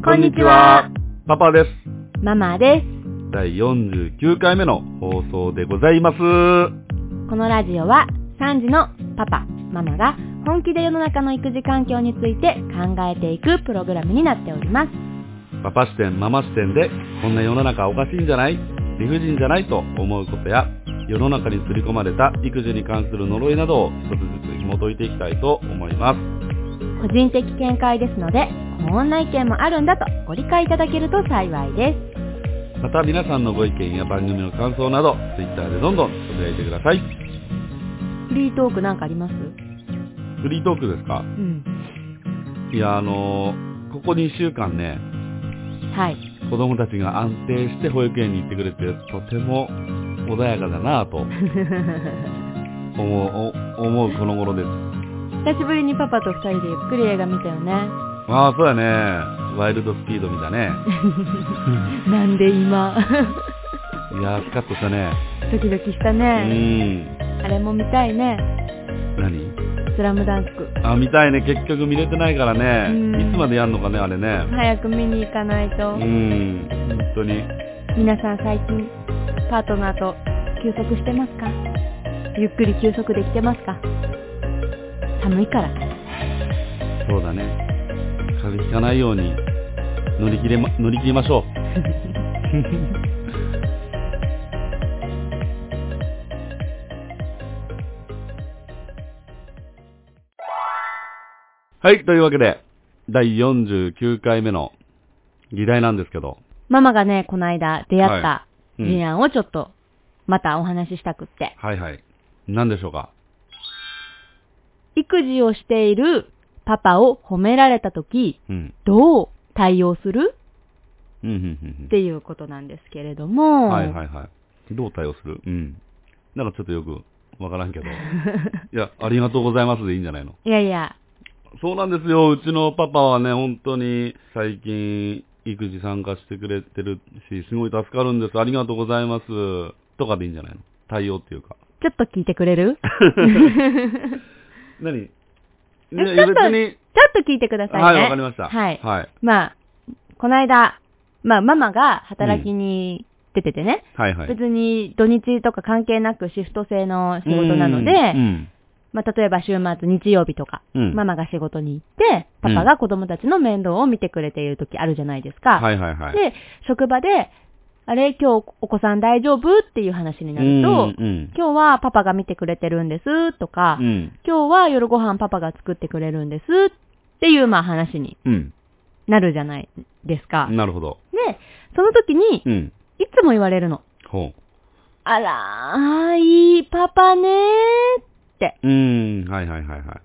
こんにちは。 パパです。 ママです。 第49回目の放送でございます。 このラジオは3児のパパ、ママが本気で世の中の育児環境について考えていくプログラムになっております。 パパ視点、ママ視点でこんな世の中おかしいんじゃない?理不尽じゃないと思うことや、世の中に刷り込まれた育児に関する呪いなどを一つずつ紐解いていきたいと思います。 個人的見解ですので、こんな意見もあるんだとご理解いただけると幸いです。 また皆さんのご意見や番組の感想など Twitter でどんどんつぶやいてください。 フリートークなんかあります？ フリートークですか？いやここ2週間ね、 はい、 子供たちが安定して保育園に行ってくれて、とても穏やかだなぁと思うこの頃です。 久しぶりにパパと2人でゆっくり映画見たよね。 ああ、そうやね。ワイルドスピード見たね。 なんで今いやー、スカッとしたね。 ドキドキしたね。あれも見たいね。 何？ スラムダンク。 あ、見たいね。結局見れてないからね。いつまでやんのかね、あれね。 早く見に行かないと。 本当に。 皆さん最近パートナーと休息してますか？ゆっくり休息できてますか？寒いから。 そうだね。風邪ひかないように乗り切りましょう。はい、というわけで第49回目の議題なんですけど、 ママがね、この間出会った事案をちょっとまたお話ししたくって。 はいはい。何でしょうか？ 育児をしているパパを褒められたとき、どう対応するっていうことなんですけれども。 はいはいはい。どう対応する？なんかちょっとよくわからんけど。いや、ありがとうございますでいいんじゃないの？ いやいや。 そうなんですよ。うちのパパはね、本当に最近育児参加してくれてるし、すごい助かるんです。ありがとうございます。とかでいいんじゃないの？対応っていうか。 ちょっと聞いてくれる？ 何？ ちょっと聞いてくださいね。 はい、わかりました。 はい。 はい。 まあ、この間、ママが働きに出ててね。 はいはい。 別に土日とか関係なくシフト制の仕事なので、まあ、例えば週末日曜日とか、ママが仕事に行って、パパが子供たちの面倒を見てくれている時あるじゃないですか。 はいはいはい。 で、職場で、あれ今日お子さん大丈夫っていう話になると、今日はパパが見てくれてるんですとか、今日は夜ご飯パパが作ってくれるんですっていうまあ話になるじゃないですか。 なるほど。 で、その時に、いつも言われるの。あらー、いいパパねーって。 はいはいはいはい。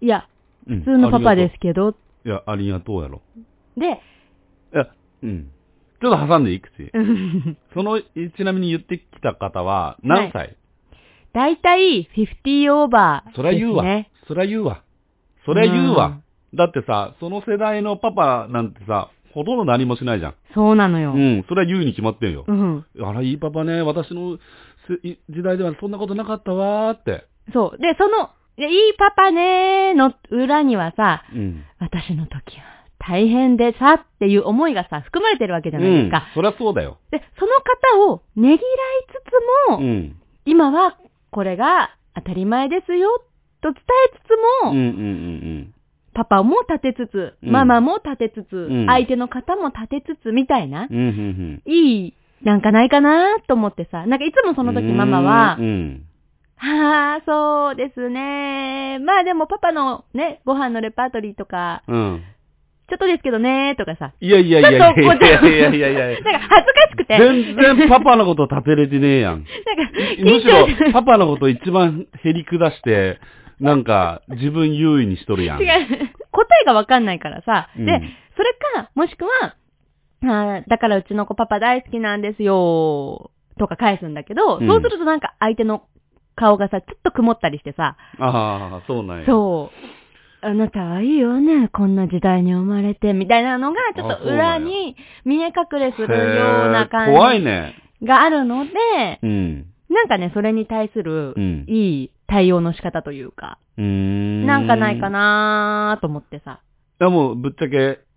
いや、普通のパパですけど。 いや、ありがとうやろ。 で、 いや、ちょっと挟んでいくし。ちなみに言ってきた方は何歳？ だいたい50オーバーですね。 そりゃ言うわ。だってさ、その世代のパパなんてさ、ほとんど何もしないじゃん。 そうなのよ。 それは言うに決まってんよ。あら、いいパパね。私の時代ではそんなことなかったわーって。 そう。で、いいパパねーの裏にはさ、私の時は大変でさっていう思いがさ、含まれてるわけじゃないですか。 そりゃそうだよ。 で、その方をねぎらいつつも、今はこれが当たり前ですよと伝えつつも、パパも立てつつ、ママも立てつつ、相手の方も立てつつみたいな、いい、なんかないかなと思ってさ、なんかいつもその時ママは、はぁ、そうですね。まあでもパパのね、ご飯のレパートリーとか、ちょっとですけどねーとかさ。 いや。なんか恥ずかしくて。 全然パパのこと立てれてねえやん。むしろパパのこと一番へり下して、なんか自分優位にしとるやん。 違う。答えがわかんないからさ。で、それか、もしくは、だからうちの子パパ大好きなんですよとか返すんだけど、そうするとなんか相手の顔がさ、ちょっと曇ったりしてさ。 ああ、そうなんや。 そう。あなたはいいよね、こんな時代に生まれて、みたいなのが、ちょっと裏に見え隠れするような感じ怖いね。 があるので、なんかね、それに対する、いい対応の仕方というか、なんかないかなーと思ってさ。 いやもう、ぶっちゃけ、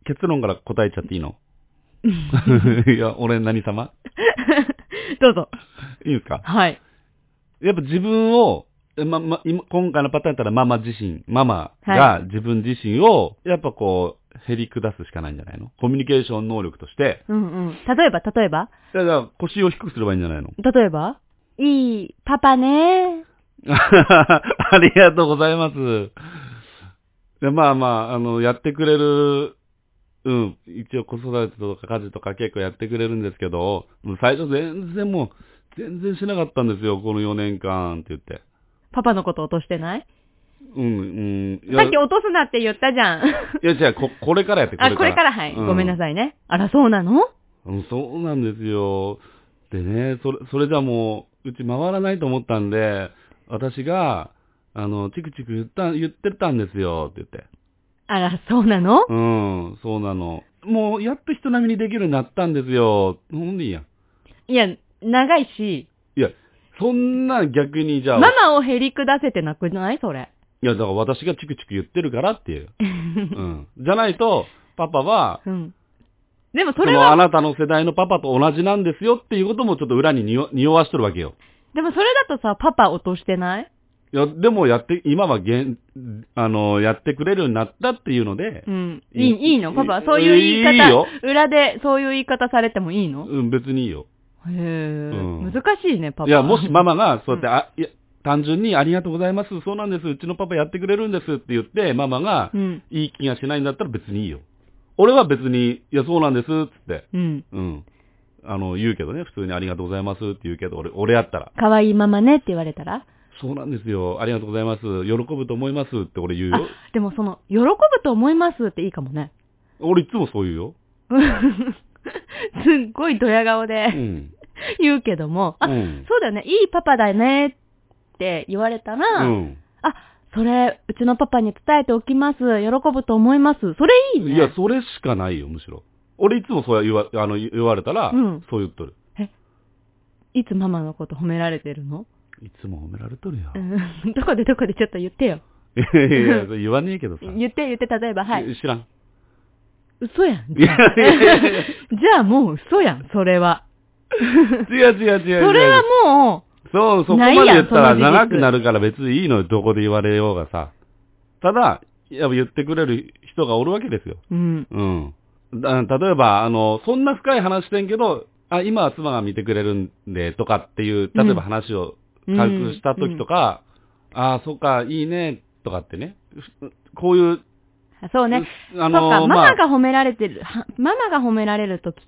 結論から答えちゃっていいの？いや、俺何様？ どうぞ。 いいですか？ はい。 やっぱ自分を、今回のパターンやったらママが自分自身を、やっぱこう、へり下すしかないんじゃないの？コミュニケーション能力として。 うんうん。例えばだから腰を低くすればいいんじゃないの？ 例えばいいパパね。 ありがとうございます。でまあ、やってくれる、一応子育てとか家事とか結構やってくれるんですけど、最初全然しなかったんですよ、この4年間って言って。 パパのこと落としてない？さっき落とすなって言ったじゃん。 いや、じゃあ、これからやって、 これから、はい、ごめんなさいね。あら、そうなの？ そうなんですよ。でね、それじゃもう、うち回らないと思ったんで、私が、チクチク言ってたんですよ、って言って。 あら、そうなの？ そうなの。もう、やっと人並みにできるようになったんですよ。ほんでいいや。 いや、長いし。 いや、そんな逆にじゃあ。 ママをへり下せてなくないそれ。 いや、だから私がチクチク言ってるからっていう。じゃないと、パパは、 でもそれは。 あなたの世代のパパと同じなんですよっていうこともちょっと裏に匂わしとるわけよ。でもそれだとさ、パパ落としてない？ いや、でも今はやってくれるようになったっていうので。 いいの？パパ、そういう言い方。いいよ。裏でそういう言い方されてもいいの？ 別にいいよ。 難しいね、パパ。 いや、もしママが、そうやって、いや、単純にありがとうございます、そうなんです、うちのパパやってくれるんですって言って、ママが、いい気がしないんだったら別にいいよ。俺は別に、いや、そうなんです、つって。言うけどね、普通にありがとうございますって言うけど、俺やったら。 可愛いママねって言われたら？ そうなんですよ、ありがとうございます、喜ぶと思いますって俺言うよ。 でも喜ぶと思いますっていいかもね。 俺いつもそう言うよ。 すっごいドヤ顔で、言うけども、そうだよね、いいパパだねって言われたら、それ、うちのパパに伝えておきます。喜ぶと思います。それいいね。 いや、それしかないよ、むしろ。俺いつもそう言われたら、そう言っとる。 いつママのこと褒められてるの？ いつも褒められとるよ。 どこでちょっと言ってよ。 いや、言わねえけどさ。 言って、例えば、はい。 知らん。 嘘やん。じゃあもう嘘やん、それは。 違う。 それはもう、 そこまで言ったら長くなるから別にいいのよ、どこで言われようがさ。ただ、やっぱ言ってくれる人がおるわけですよ。例えば、そんな深い話してんけど、今は妻が見てくれるんで、とかっていう、例えば話を軽くした時とか、そっか、いいね、とかってね。こういう、 そうね。そっか、ママが褒められる時って、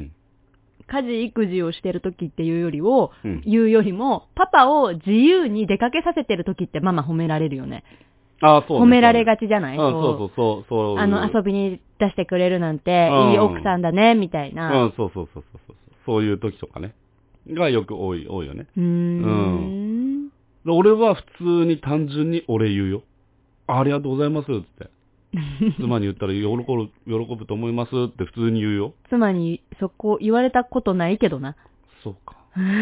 家事育児をしてる時っていうよりも、パパを自由に出かけさせてる時ってママ褒められるよね。 そう褒められがちじゃない？ そう。 遊びに出してくれるなんて、いい奥さんだね、みたいな。 そう。そういう時とかね。がよく多いよね。俺は普通に単純に俺言うよ。ありがとうございます、つって。妻に言ったら喜ぶと思いますって普通に言うよ。 妻にそこ言われたことないけどな。 そうか。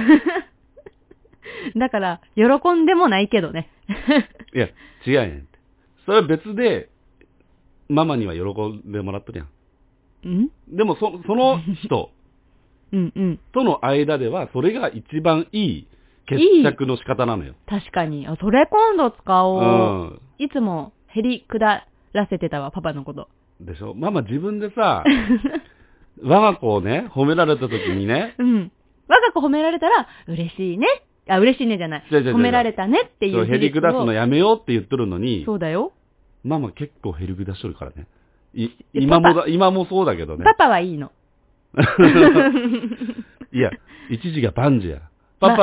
だから、喜んでもないけどね。 いや、違うやんって。それは別で、ママには喜んでもらってるやん。でもその人との間では、それが一番いい決着の仕方なのよ。 確かに。それ今度使おう。いつもへり下らせてたわ、パパのこと。 でしょ？ママ自分でさ、我が子をね、褒められた時にね。 我が子褒められたら、嬉しいね。嬉しいねじゃない。褒められたねっていう。 へり下すのやめようって言ってるのに。 そうだよ。 ママ結構へり下しとるからね。今もそうだけどね。 パパはいいの。 いや、一時が万事や。パ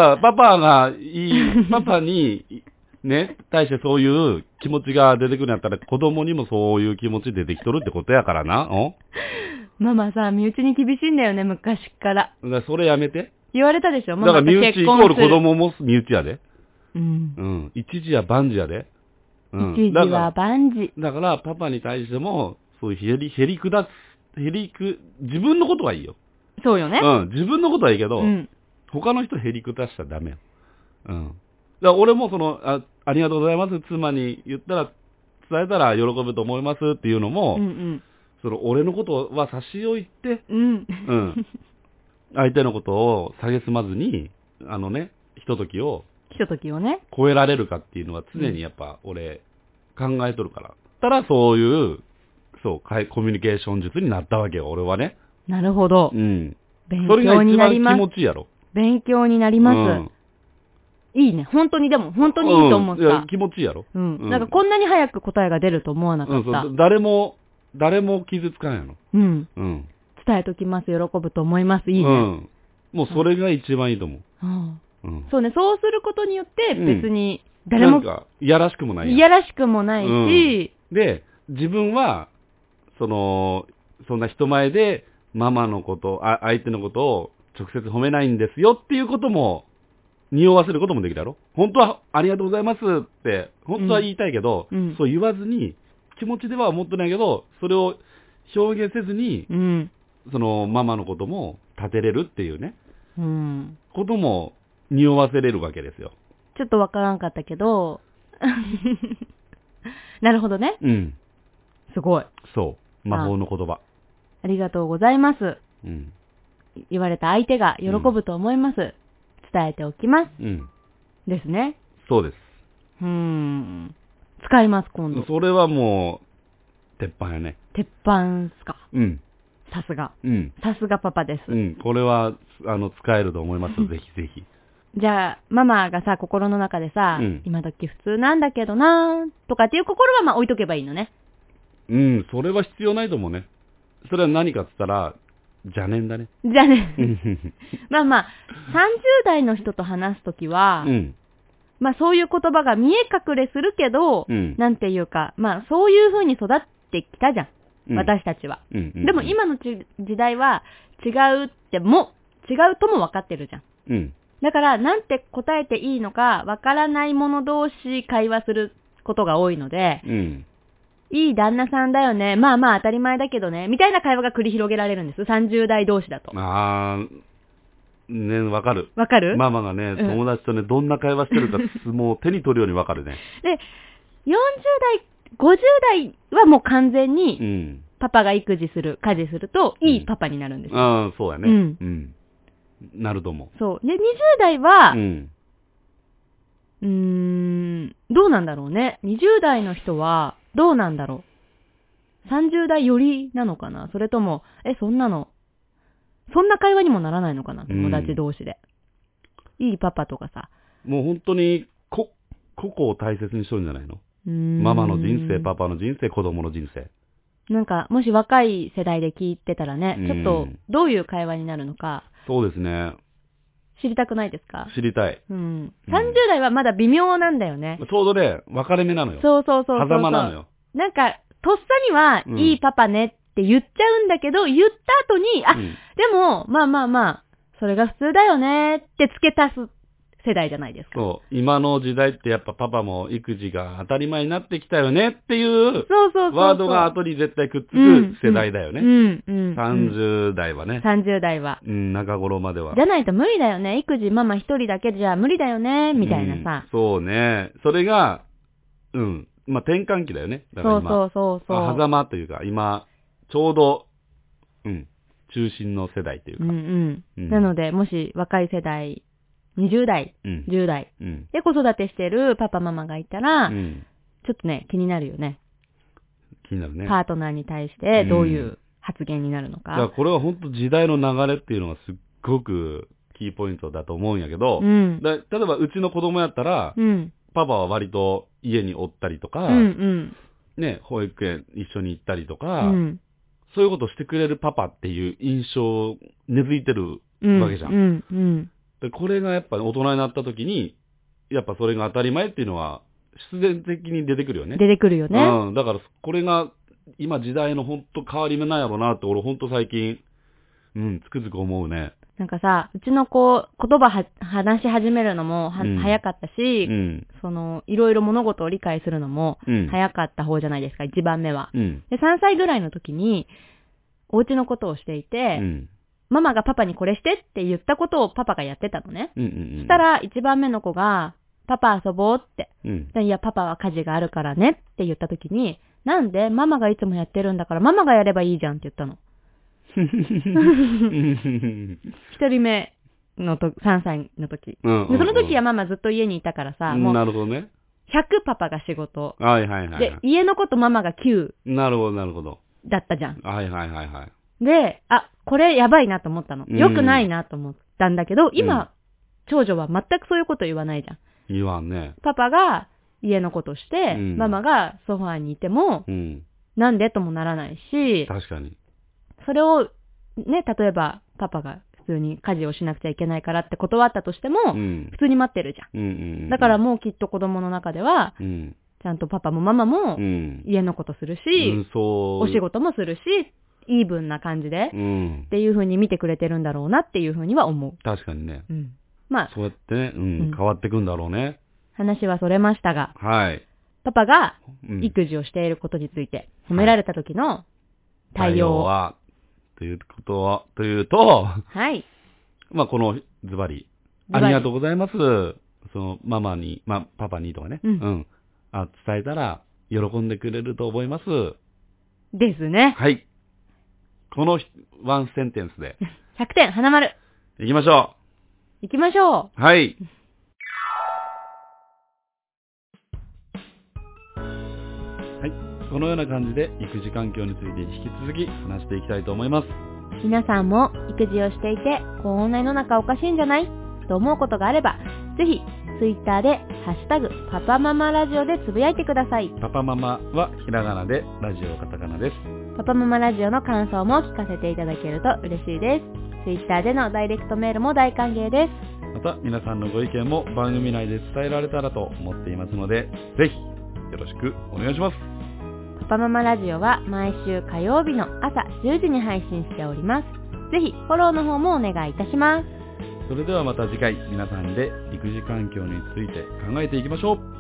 パに、ね、対してそういう気持ちが出てくるんやったら、子供にもそういう気持ち出てきとるってことやからな。 ママさ、身内に厳しいんだよね、昔から。 それやめて。 言われたでしょ、 ママと結婚する。だから身内イコール子供も身内やで。一時や万事やで。 一時は万事。 だからパパに対しても、そういうへり下す、自分のことはいいよ。 そうよね。 自分のことはいいけど、他の人へり下したらダメよ。だから俺もありがとうございます、妻に言ったら、伝えたら喜ぶと思いますっていうのも、 俺のことは差し置いて、 うん。 相手のことを蔑まずに、ひとときをね。 超えられるかっていうのは常にやっぱ俺考えとるから。たらそういう、コミュニケーション術になったわけよ、俺はね。 なるほど。 うん。 勉強になります。 それが一番気持ちいいやろ。 勉強になります。いいね。本当にいいと思った。 いや、気持ちいいやろ。 なんかこんなに早く答えが出ると思わなかった。 誰も傷つかんやろ。 伝えときます。喜ぶと思います。いいね。 もうそれが一番いいと思う。 そうね。そうすることによって別に誰も、 なんか、いやらしくもない。 いやらしくもないし、 で、自分は、そんな人前でママのこと、相手のことを直接褒めないんですよっていうことも、匂わせることもできるやろ。本当はありがとうございますって、本当は言いたいけど、そう言わずに、気持ちでは思ってないけど、それを表現せずに、ママのことも立てれるっていうね、ことも匂わせれるわけですよ。 ちょっとわからんかったけど、なるほどね。すごい。 そう。魔法の言葉。 ありがとうございます。言われた相手が喜ぶと思います。伝えておきます。ですね。 そうです。 使います、今度。 それはもう、鉄板やね。 鉄板っすか。さすが。さすがパパです。 これは、使えると思います。ぜひぜひ。 じゃあ、ママがさ、心の中でさ、今時普通なんだけどなとかっていう心は置いとけばいいのね。 それは必要ないと思うね。それは何かって言ったら、邪念だね。 邪念。まあ、30代の人と話すときは、そういう言葉が見え隠れするけど、なんていうか、そういう風に育ってきたじゃん。私たちは。でも今の時代は違うとも分かってるじゃん。だから、なんて答えていいのか分からない者同士会話することが多いので、いい旦那さんだよね。まあ当たり前だけどね。みたいな会話が繰り広げられるんです。30代同士だと。 ね、わかる。 わかる？ ママがね、友達とね、どんな会話してるか、もう手に取るようにわかるね。 で、40代、50代はもう完全に、パパが家事すると、いいパパになるんですよ。 そうやね。なると思う。 そう。で、20代は、どうなんだろうね。20代の人は、どうなんだろう。30代よりなのかな。それとも、そんな会話にもならないのかな。友達同士で。いいパパとかさ。 もう本当に、個々を大切にしとるんじゃないの？ママの人生、パパの人生、子供の人生。 なんか、もし若い世代で聞いてたらね、ちょっと、どういう会話になるのか。 そうですね。 知りたくないですか？ 知りたい。 30代はまだ微妙なんだよね。 ちょうどね、分かれ目なのよ。 そう。 狭間なのよ。 なんか、とっさには、いいパパねって言っちゃうんだけど、言った後に、でも、まあ、それが普通だよねって付け足す世代じゃないですか。 そう。今の時代ってやっぱパパも育児が当たり前になってきたよねっていう、ワードが後に絶対くっつく世代だよね。30代はね。 30代は。 中頃までは。 じゃないと無理だよね。育児ママ一人だけじゃ無理だよね、みたいなさ。 そうね。それが、転換期だよね。だから今そう。 狭間というか、今、ちょうど、中心の世代というか。 なので、もし若い世代、20代、10代、で子育てしてるパパママがいたら、ちょっとね、気になるよね。 気になるね。 パートナーに対してどういう発言になるのか。 だからこれは本当時代の流れっていうのがすっごくキーポイントだと思うんやけど、例えばうちの子供やったら、パパは割と家におったりとか、ね、保育園一緒に行ったりとか、そういうことしてくれるパパっていう印象根付いてるわけじゃん。でこれがやっぱ大人になった時に、やっぱそれが当たり前っていうのは必然的に出てくるよね。 出てくるよね。 だからこれが今時代の本当変わり目なんやろうなって俺本当最近、つくづく思うね。 なんかさ、うちの子、言葉話し始めるのも早かったし、いろいろ物事を理解するのも早かった方じゃないですか、一番目は。で、3歳ぐらいの時に、お家のことをしていて、ママがパパにこれしてって言ったことをパパがやってたのね。そしたら、一番目の子が、パパ遊ぼうって。いや、パパは家事があるからねって言った時に、 なんでママがいつもやってるんだからママがやればいいじゃんって言ったの。一人目の3歳の時、その時はママずっと家にいたからさ、もうなるほどね。 100パパが仕事。 はいはいはい。 で、家のことママが9。 なるほどなるほど。 だったじゃん。 はいはいはいはい。 で、これやばいなと思ったの。良くないなと思ったんだけど、今、長女は全くそういうこと言わないじゃん。 言わんね。 パパが家のことして、ママがソファーにいても、なんでともならないし、 確かに。 それを、ね、例えばパパが普通に家事をしなくちゃいけないからって断ったとしても、普通に待ってるじゃん。だからもうきっと子供の中では、ちゃんとパパもママも家のことするし、お仕事もするし、イーブンな感じで、っていう風に見てくれてるんだろうなっていう風には思う。 確かにね。 まあ、 そうやってね、変わってくんだろうね。 話はそれましたが、 はい。 パパが育児をしていることについて褒められた時の対応は、というと、 はい。 まあ、このズバリ、ありがとうございます。そのママに、パパにとかね、伝えたら喜んでくれると思います。 ですね。 はい。このワンセンテンスで。 100点、花丸。 行きましょう。行きましょう。はい。はい。このような感じで育児環境について引き続き話していきたいと思います。 皆さんも育児をしていて、こんな世の中おかしいんじゃないと思うことがあれば、ぜひ、ツイッターで、ハッシュタグ、パパママラジオでつぶやいてください。 パパママはひらがなで、ラジオカタカナです。 パパママラジオの感想も聞かせていただけると嬉しいです。ツイッターでのダイレクトメールも大歓迎です。 また、皆さんのご意見も番組内で伝えられたらと思っていますので、ぜひ、よろしくお願いします。 パパママラジオは毎週火曜日の朝10時に配信しております。ぜひフォローの方もお願いいたします。 それではまた次回皆さんで育児環境について考えていきましょう。